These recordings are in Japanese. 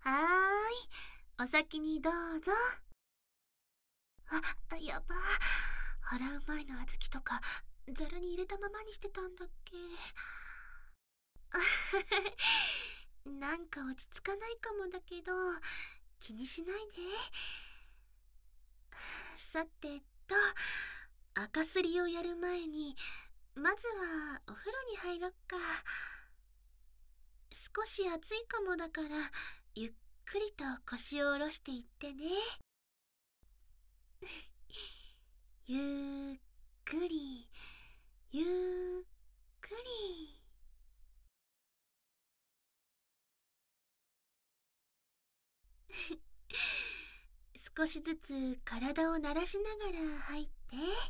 お先にどうぞ。やば。洗う前の小豆とか、皿に入れたままにしてたんだっけ。なんか落ち着かないかもだけど、気にしないで。さてと、赤すりをやる前に、まずはお風呂に入ろっか。少し暑いかもだから、ゆっくりと腰を下ろしていってね。ゆっくり、ゆっくり。少しずつ体を慣らしながら入って。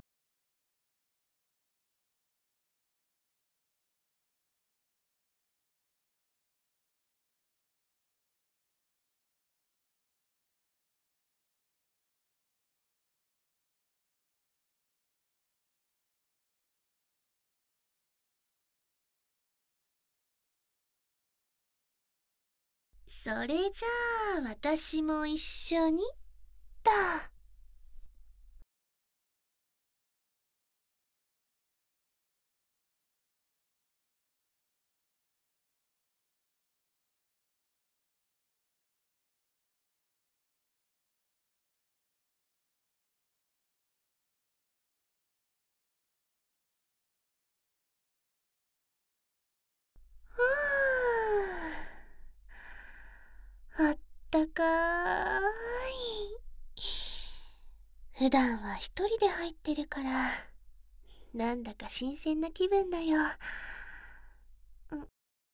それじゃあ私も一緒にと。あったかーい。普段は一人で入ってるから、なんだか新鮮な気分だよ。うん、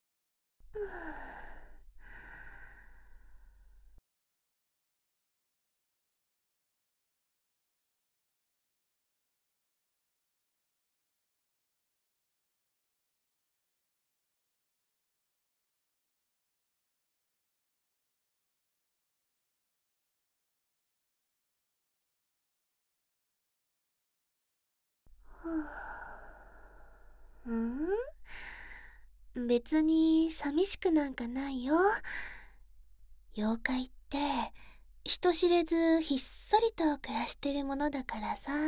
うん、別に寂しくなんかないよ。妖怪って人知れずひっそりと暮らしてるものだからさ。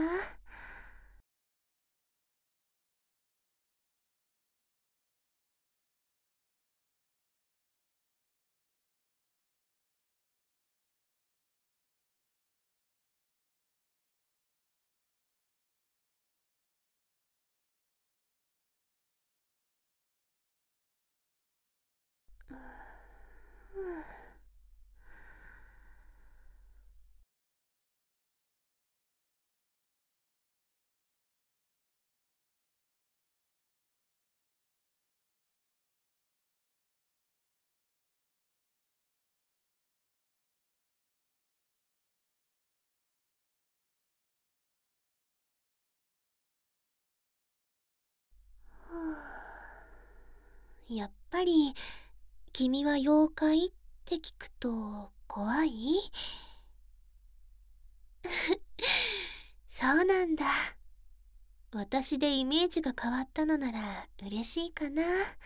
やっぱり君は妖怪って聞くと怖い？そうなんだ。私でイメージが変わったのなら嬉しいかな。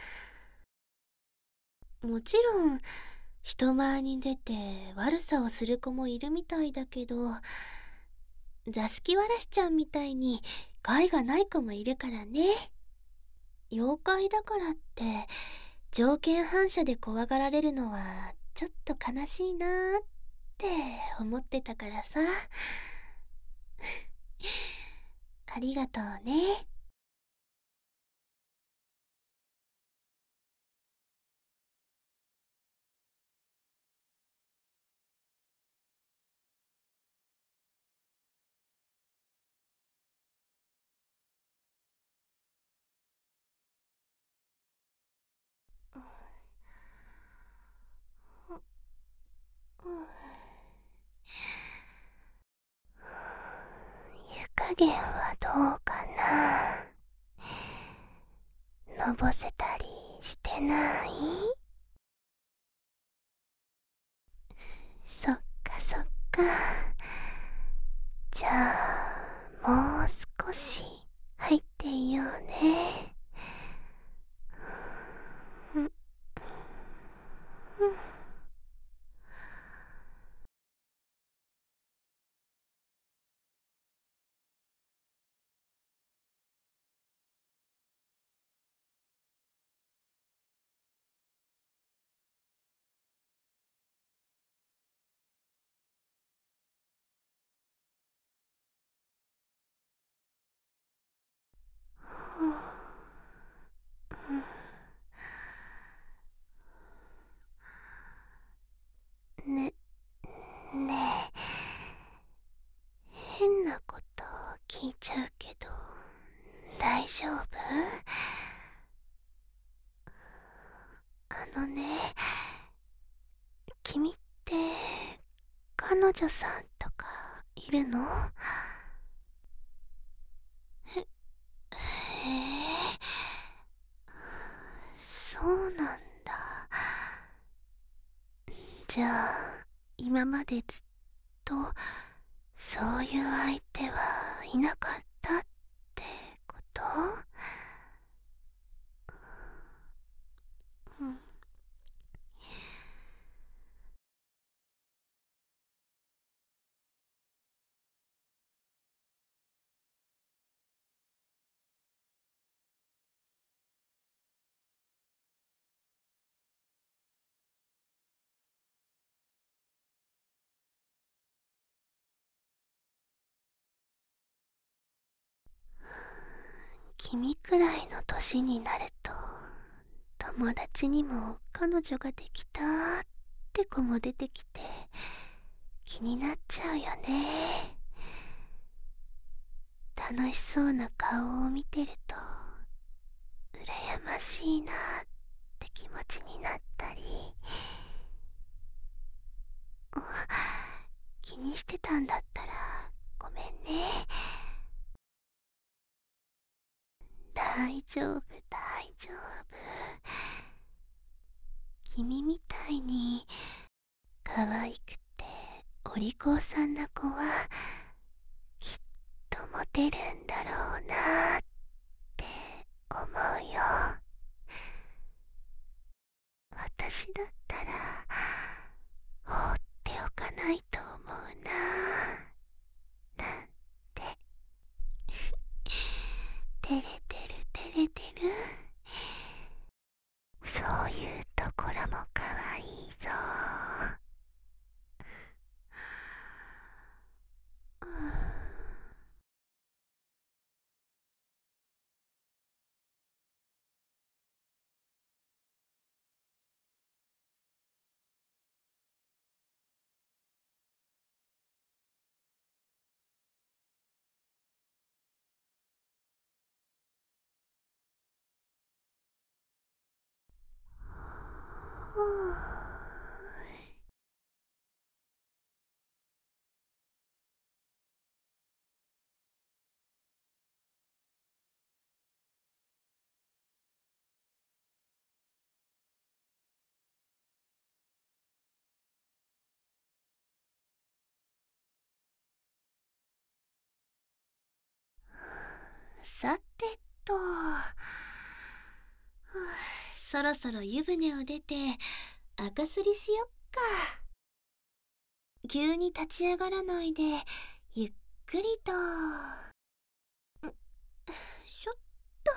もちろん人前に出て悪さをする子もいるみたいだけど、座敷わらしちゃんみたいに害がない子もいるからね。妖怪だからって条件反射で怖がられるのはちょっと悲しいなーって思ってたからさ。ありがとうね。湯加減はどうかな。のぼせたりしてない？そっかそっか。じゃあもう少し入っていようね。うん、うん、 君って彼女さんとかいるの？へえ、そうなんだ。じゃあ今までずっとそういう相手はいなかったってこと？うん。君くらいの年になると友達にも彼女ができたって子も出てきて気になっちゃうよね。楽しそうな顔を見てると羨ましいなって気持ちになったり。気にしてたんだったらごめんね。大丈夫大丈夫。君みたいに可愛くてお利口さんな子はきっとモテるんだろうなって思うよ。私だったら放っておかないと思うな。なんて。照れてる照れてる。そういうところも可愛いぞ。さてと、そろそろ湯船を出て赤すりしよっか。急に立ち上がらないでゆっくりと。しょっと。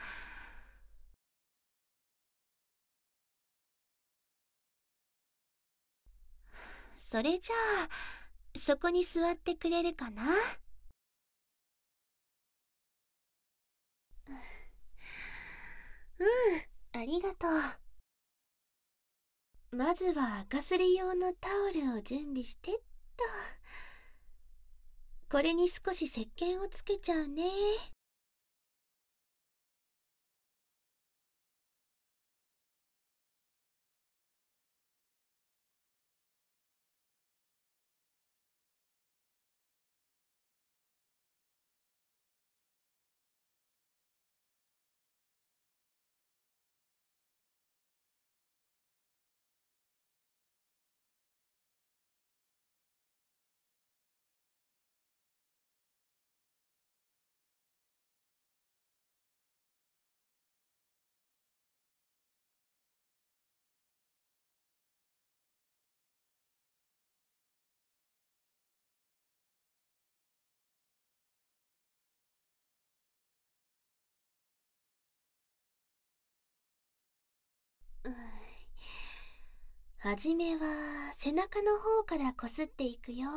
それじゃあそこに座ってくれるかな？うん、ありがとう。まずは赤すり用のタオルを準備してっと。これに少し石鹸をつけちゃうね。うん、はじめは背中の方からこすっていくよ。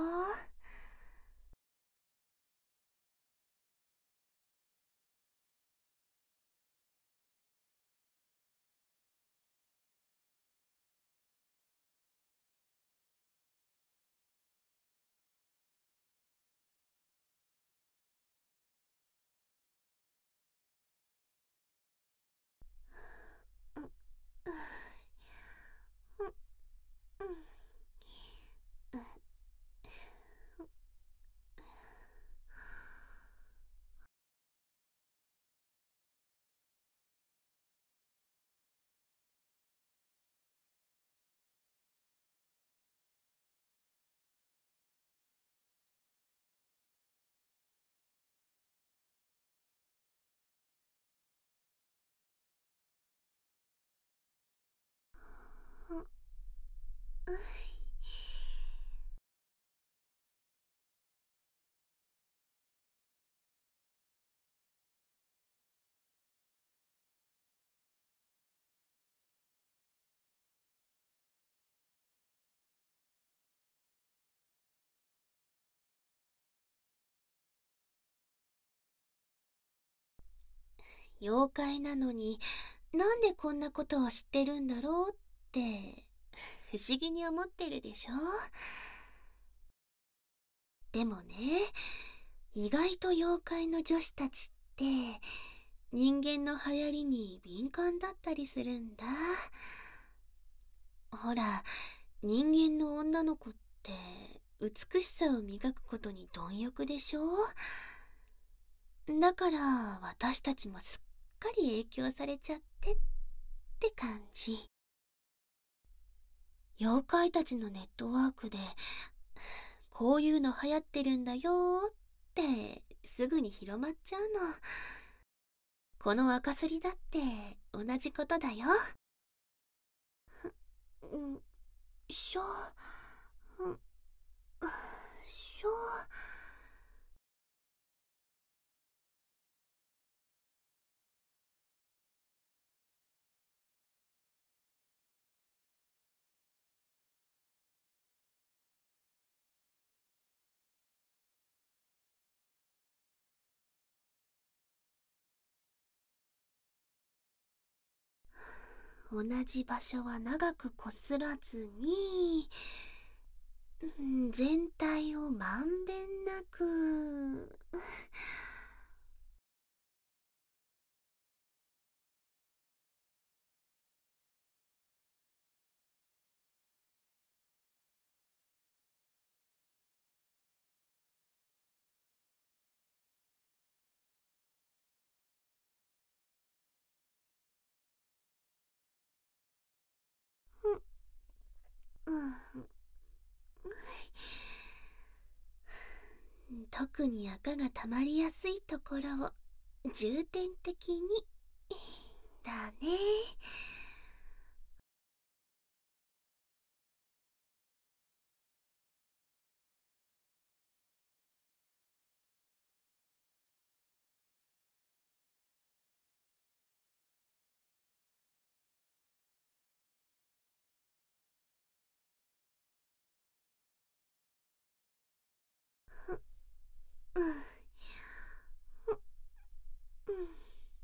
妖怪なのになんでこんなことを知ってるんだろうって不思議に思ってるでしょ。でもね、意外と妖怪の女子たちって人間の流行りに敏感だったりするんだ。ほら、人間の女の子って美しさを磨くことに貪欲でしょ。だから私たちもすっかり影響されちゃってって感じ。妖怪たちのネットワークでこういうの流行ってるんだよーってすぐに広まっちゃうの。この赤すりだって同じことだよ。うん、しょ、うん、しょ。同じ場所は長くこすらずに、全体をまんべんなく。うん、特に赤がたまりやすいところを重点的にだね。うん、うん、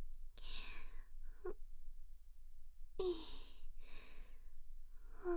うん、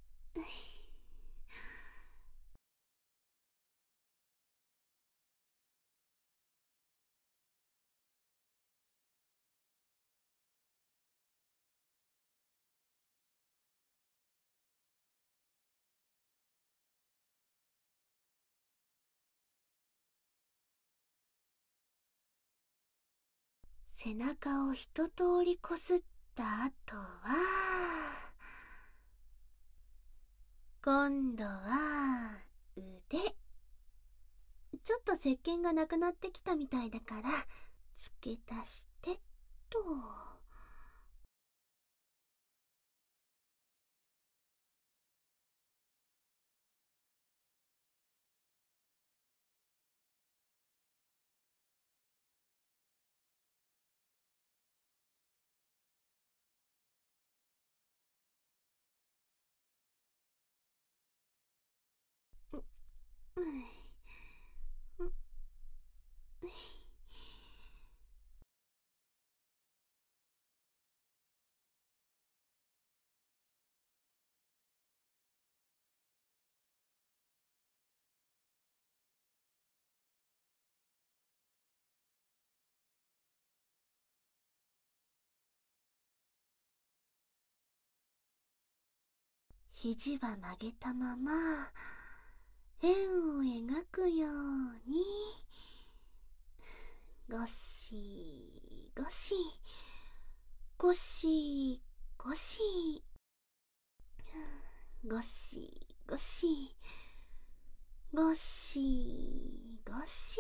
背中を一通りこすった後は、今度は腕。ちょっと石鹸がなくなってきたみたいだから付け足してっと。うん、うん、肘は曲げたまま円を描くようにゴシゴシゴシゴシゴシゴシゴシゴシ。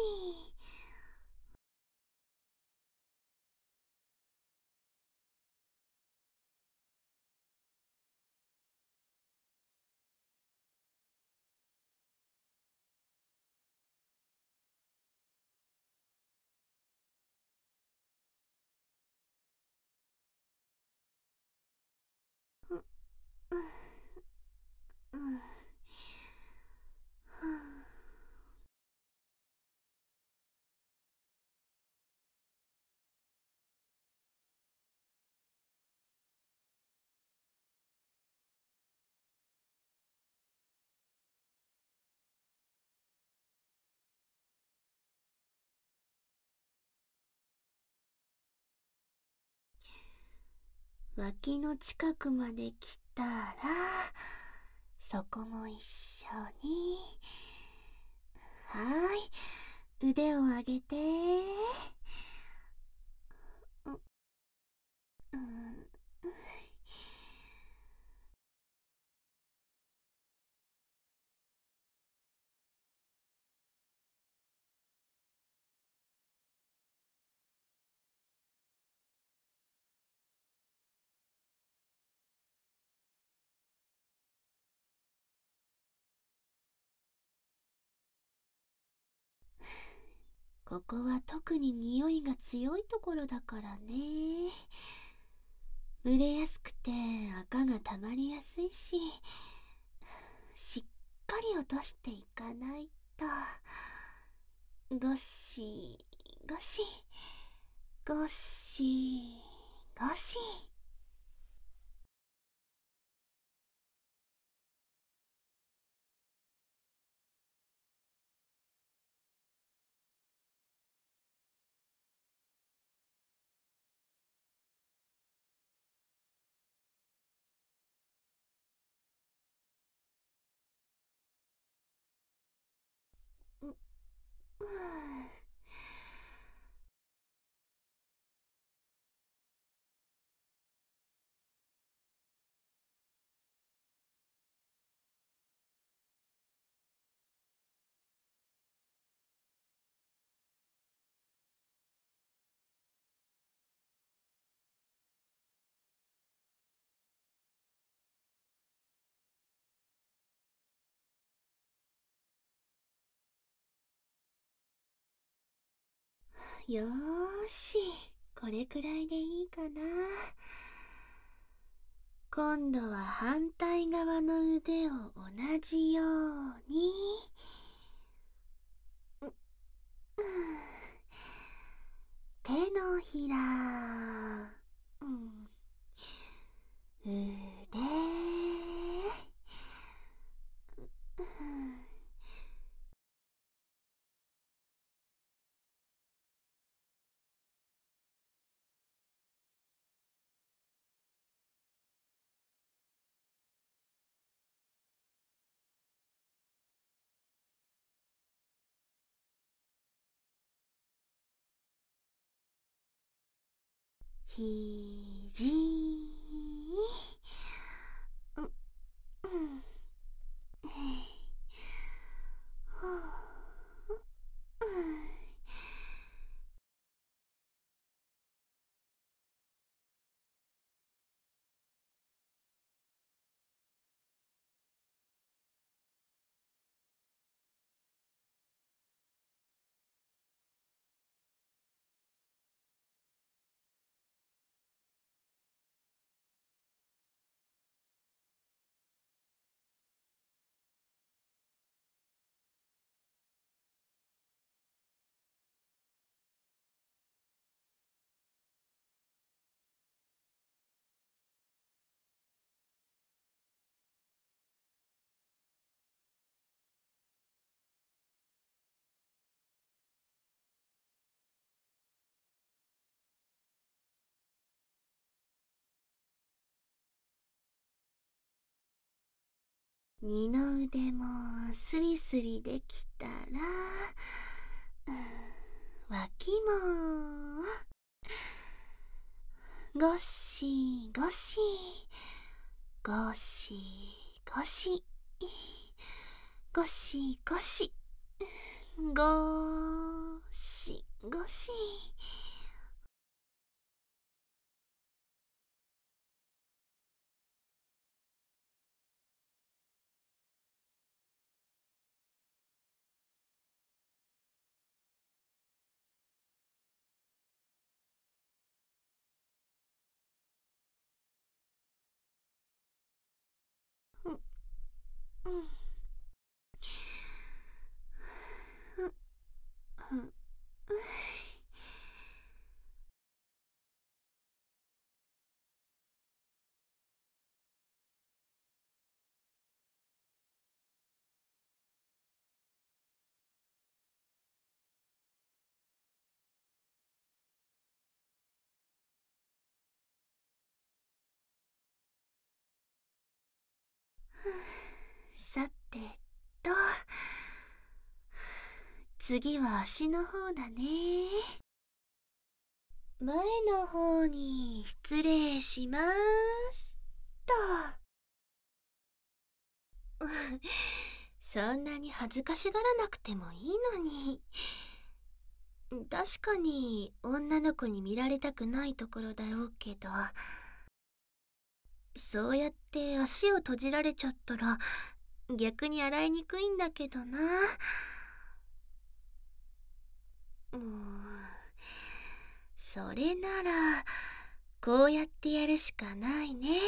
うん、うん、 脇の近くまで来たら、そこも一緒に。はーい、腕を上げて。う、うん、ここは特に匂いが強いところだからね。蒸れやすくて赤がたまりやすいし、しっかり落としていかないと。ゴシゴシゴシゴシ。う、うん。よーし、これくらいでいいかな。今度は反対側の腕を同じように。う、うん。手のひら、うん、腕、うん。ひじ、うん、うん。はあ、うん。二の腕もスリスリできたら、脇もゴシゴシゴシゴシゴシゴシゴシゴシ。うん、うん、うん、うん。 次は足の方だね。前の方に失礼しますと。そんなに恥ずかしがらなくてもいいのに。確かに女の子に見られたくないところだろうけど、そうやって足を閉じられちゃったら逆に洗いにくいんだけどな。もうそれならこうやってやるしかないね。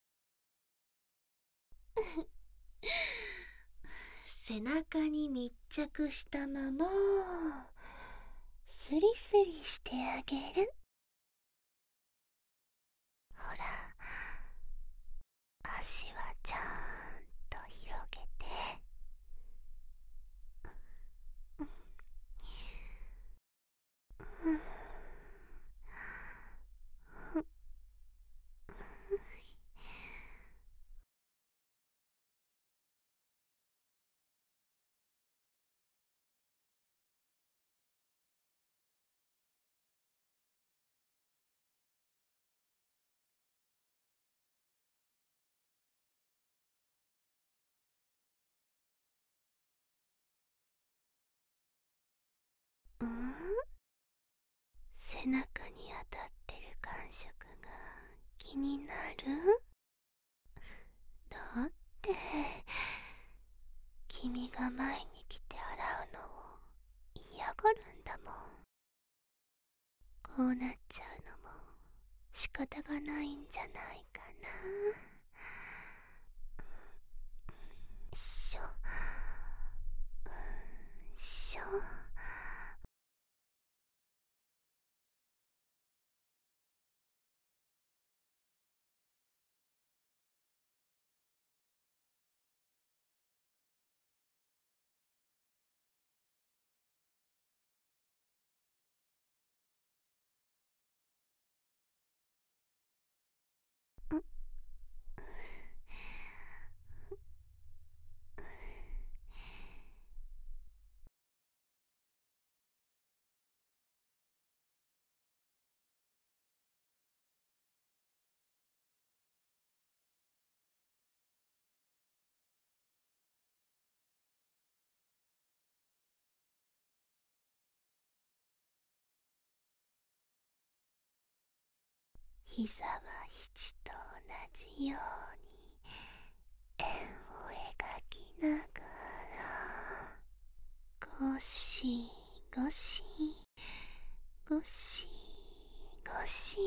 背中に密着したままスリスリしてあげる。ほら、足はちゃんと広げて。うん、背中に当たってる感触が気になる？だって君が前に来て洗うのを嫌がるんだもん。こうなっちゃうのも仕方がないんじゃないかな。しょしょ。膝は肘と同じように円を描きながらゴシゴシゴシゴシ。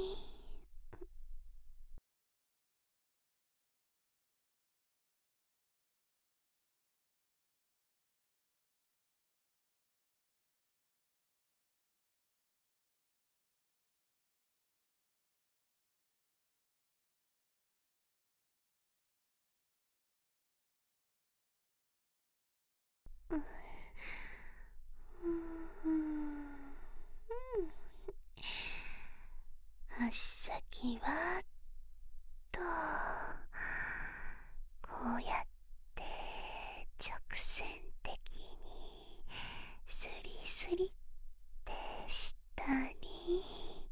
足先はとこうやって直線的にスリスリってしたり。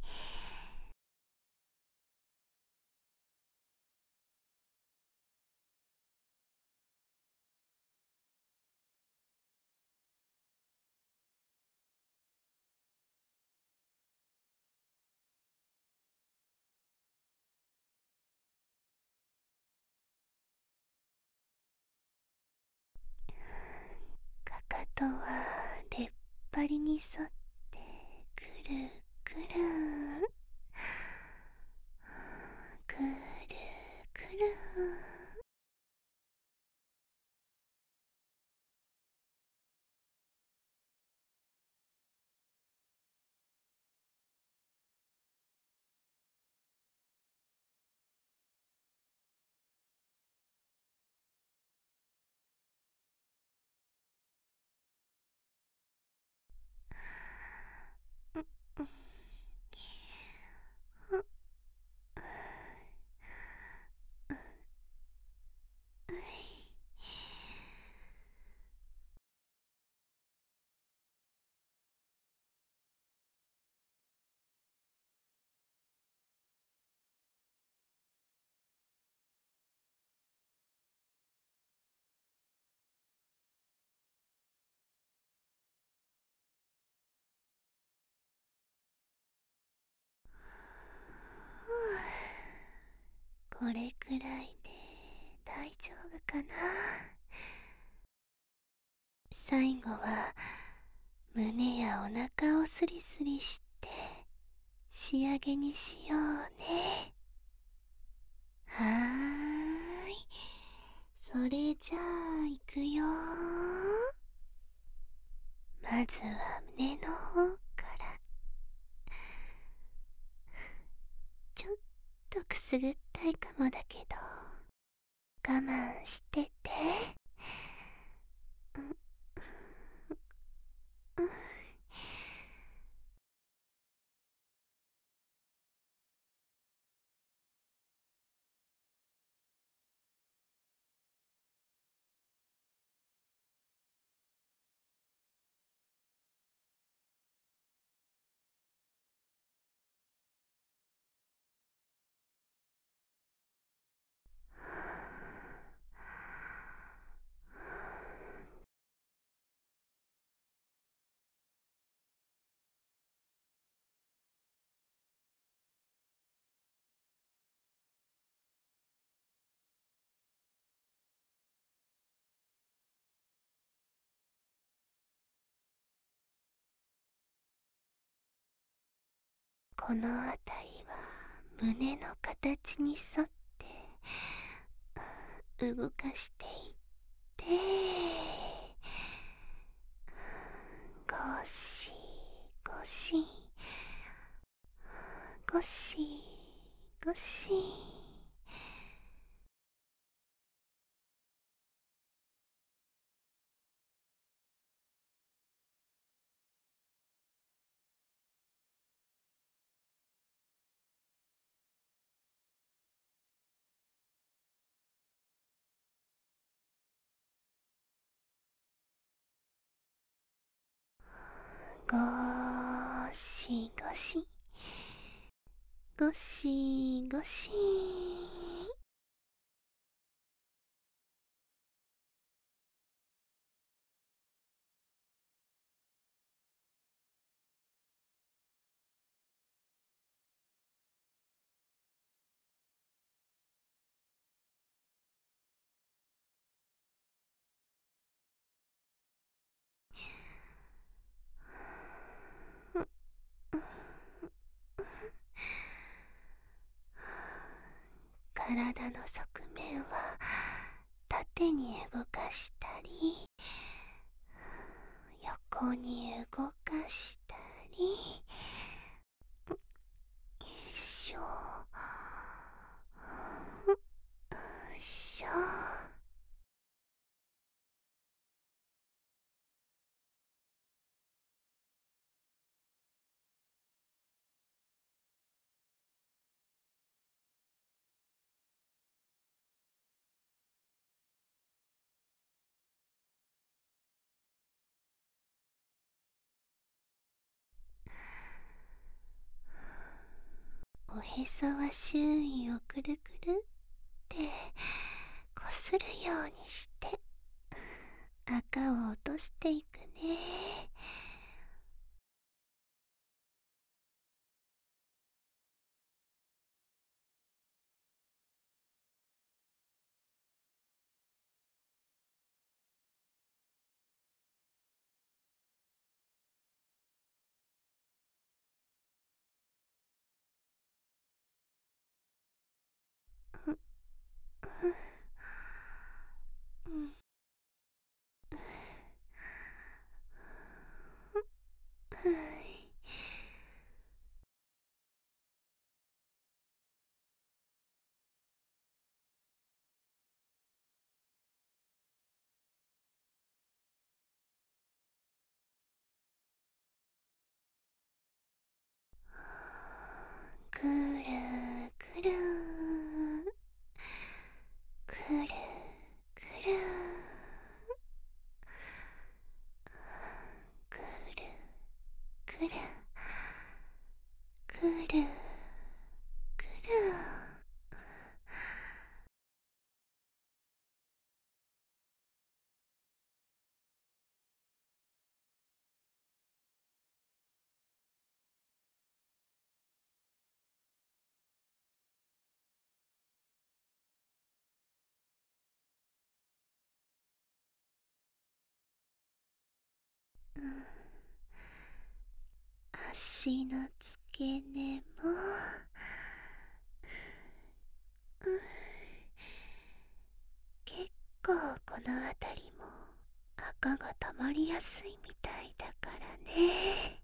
かかとは出っ張りに沿ってくるくるくるくる。 後は胸やお腹をスリスリして仕上げにしようね。はーい、それじゃあいくよ。まずは胸の方から。ちょっとくすぐったいかもだけど我慢してて。うんうん。この辺りは胸の形に沿って動かしていって、ゴシゴシゴシゴシ。ゴシゴシゴシゴシ。体の側面は縦に動かしたり横に動かしたり。よいしょよいしょ。おへそは周囲をくるくるってこするようにして赤を落としていくね。うん足の付け根も、結構この辺りも赤が溜まりやすいみたいだからね。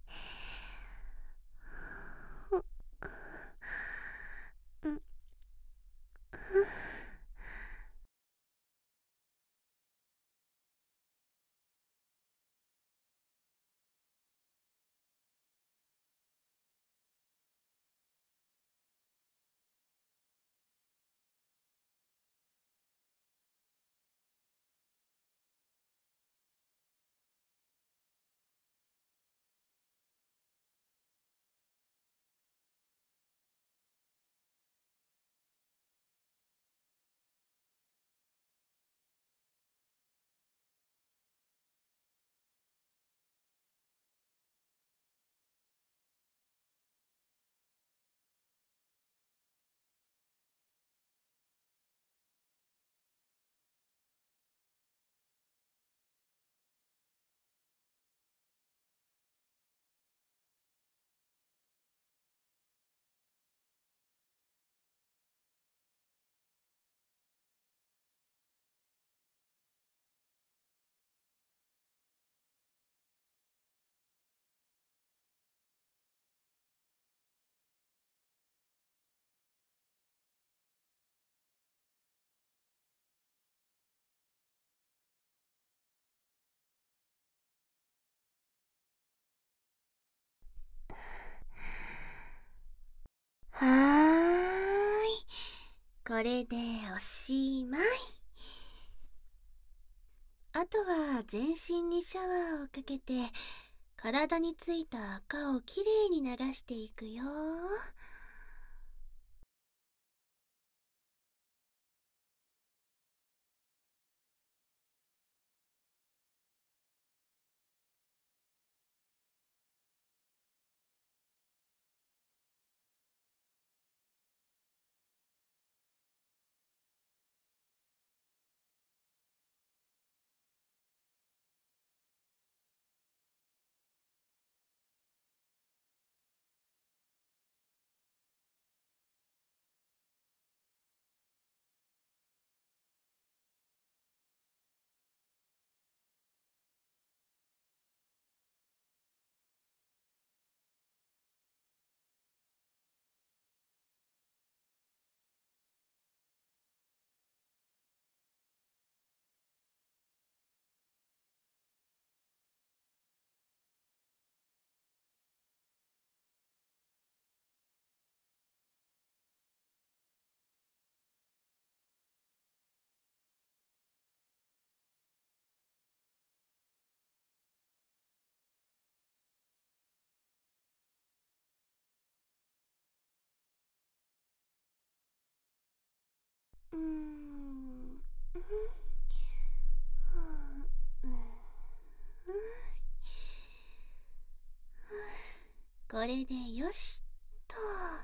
うん。はーい。これでおしまい。あとは全身にシャワーをかけて、体についた赤をきれいに流していくよ。うーん。これでよしと。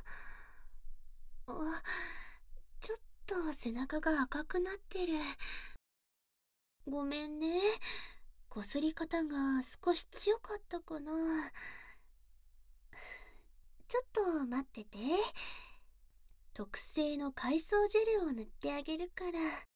あ、ちょっと背中が赤くなってる。ごめんね。こすり方が少し強かったかな。ちょっと待ってて。特製の海藻ジェルを塗ってあげるから。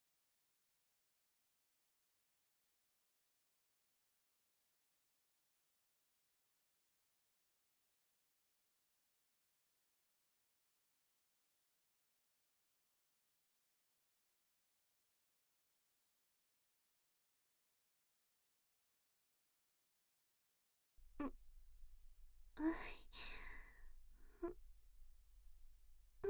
うん、うん、うん。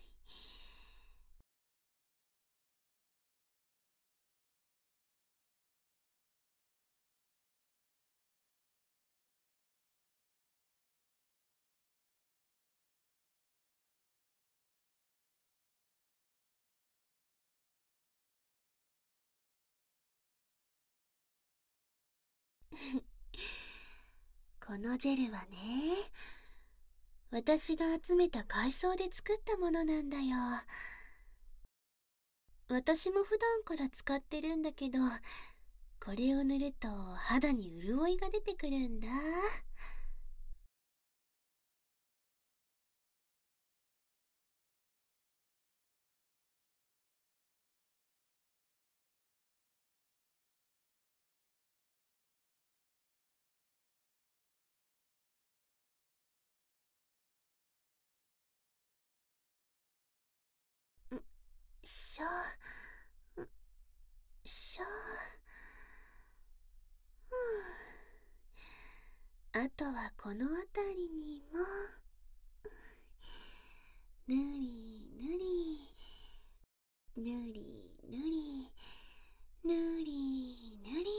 このジェルはね、私が集めた海藻で作ったものなんだよ。私も普段から使ってるんだけど、 これを塗ると肌に潤いが出てくるんだ。しょ、しょ、あとはこの辺りにもぬりぬりぬりぬりぬりぬり。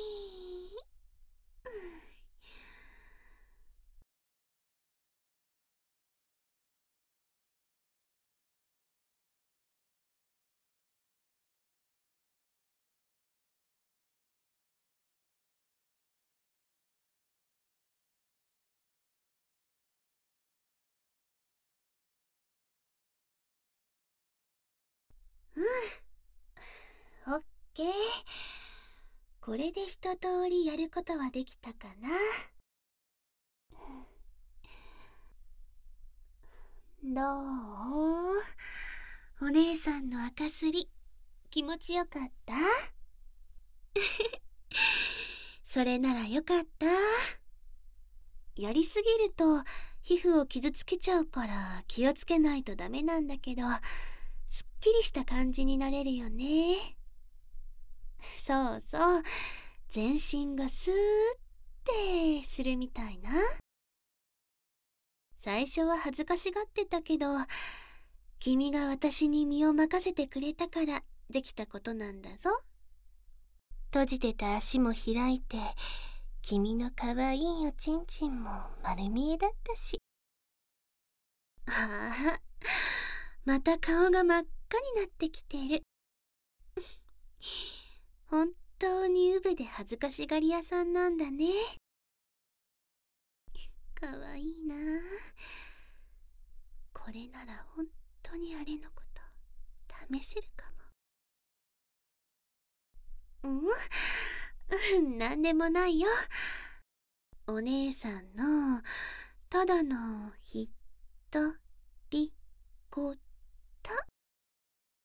オッケー。これで一通りやることはできたかな。どう？お姉さんの赤すり気持ちよかった？それならよかった。やりすぎると皮膚を傷つけちゃうから気をつけないとダメなんだけど、すっきりした感じになれるよね。そうそう、全身がスーってするみたいな。最初は恥ずかしがってたけど、君が私に身を任せてくれたからできたことなんだぞ。閉じてた足も開いて、君のかわいいおちんちんも丸見えだったし。ああ、また顔が真っ赤になってきてる。本当にウブで恥ずかしがり屋さんなんだね。かわいいな。これなら本当にあれのこと試せるかも。なんでもないよ。お姉さんのただのひとりご